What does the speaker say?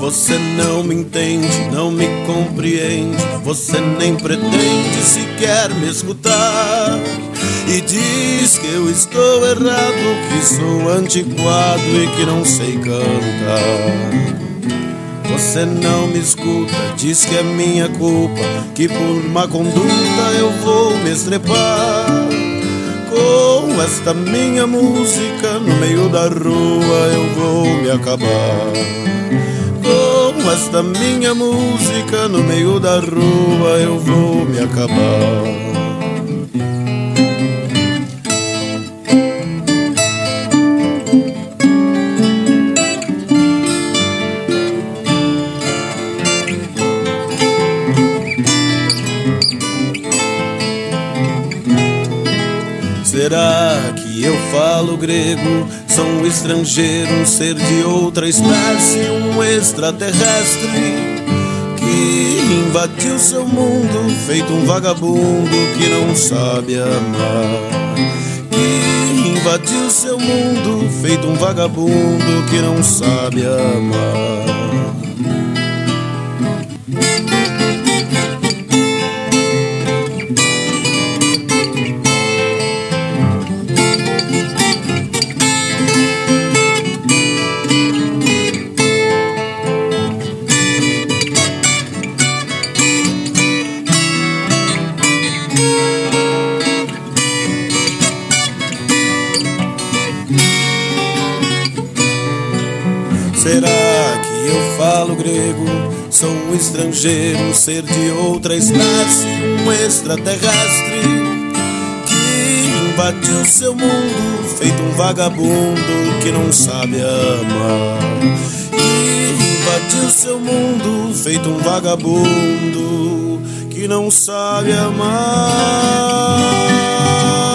Você não me entende, não me compreende, você nem pretende sequer me escutar. E diz que eu estou errado, que sou antiquado e que não sei cantar. Você não me escuta, diz que é minha culpa, que por má conduta eu vou me estrepar. Com esta minha música no meio da rua eu vou me acabar. Com esta minha música no meio da rua eu vou me acabar. Será que eu falo grego? Sou um estrangeiro, um ser de outra espécie, um extraterrestre que invadiu seu mundo, feito um vagabundo que não sabe amar. Que invadiu seu mundo, feito um vagabundo que não sabe amar. Será que eu falo grego? Sou um estrangeiro, um ser de outra espécie, um extraterrestre que invadiu seu mundo, feito um vagabundo que não sabe amar. Que invadiu seu mundo, feito um vagabundo que não sabe amar.